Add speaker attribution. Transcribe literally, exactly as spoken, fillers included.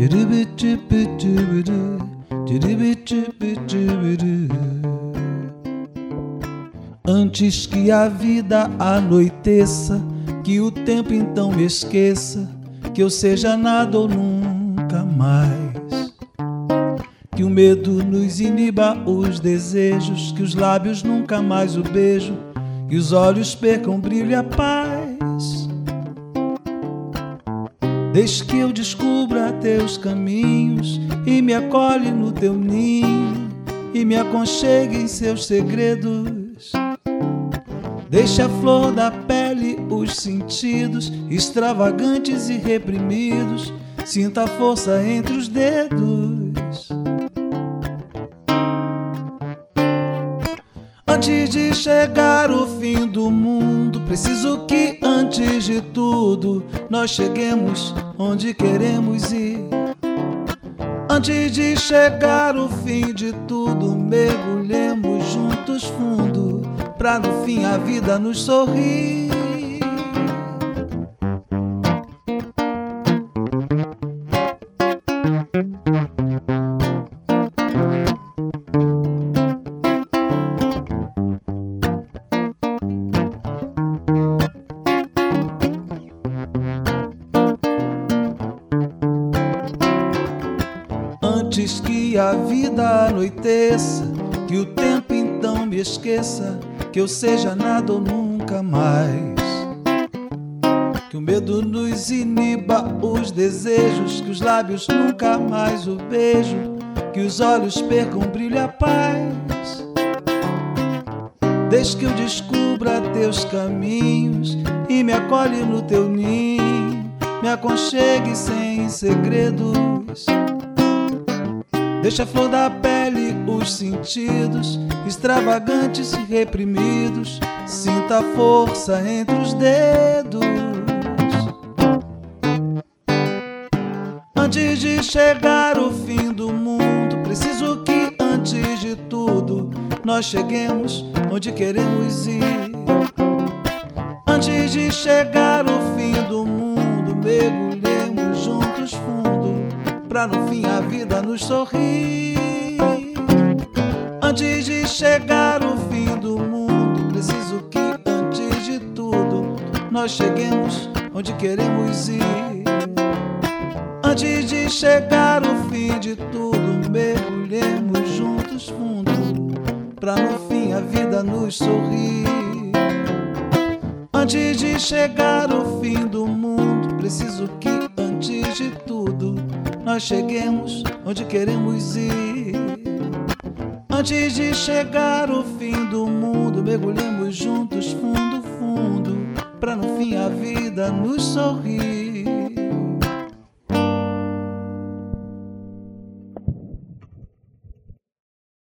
Speaker 1: Antes que a vida anoiteça, que o tempo então me esqueça, que eu seja nada ou nunca mais. Que o medo nos iniba os desejos, que os lábios nunca mais o beijo, que os olhos percam o brilho e a paz. Desde que eu descubra teus caminhos e me acolhe no teu ninho e me aconchegue em seus segredos. Deixa a flor da pele os sentidos extravagantes e reprimidos, sinta a força entre os dedos. Antes de chegar o fim do mundo, preciso que antes de tudo nós cheguemos onde queremos ir. Antes de chegar o fim de tudo, mergulhemos juntos fundo, pra no fim a vida nos sorrir. Antes que a vida anoiteça, que o tempo então me esqueça, que eu seja nada ou nunca mais. Que o medo nos iniba os desejos, que os lábios nunca mais o beijo, que os olhos percam o brilho e a paz. Desde que eu descubra teus caminhos e me acolhe no teu ninho, me aconchegue sem segredos. Deixa a flor da pele os sentidos extravagantes e reprimidos, sinta a força entre os dedos. Antes de chegar o fim do mundo, preciso que antes de tudo nós cheguemos onde queremos ir. Antes de chegar o fim do mundo, mergulhemos juntos fundo, pra no fim a vida nos sorrir. Antes de chegar o fim do mundo, preciso que antes de tudo nós cheguemos onde queremos ir. Antes de chegar o fim de tudo, mergulhemos juntos fundo, pra no fim a vida nos sorrir. Antes de chegar o fim do mundo, preciso que antes de tudo nós cheguemos onde queremos ir. Antes de chegar o fim do mundo, mergulhemos juntos fundo, fundo, pra no fim a vida nos sorrir.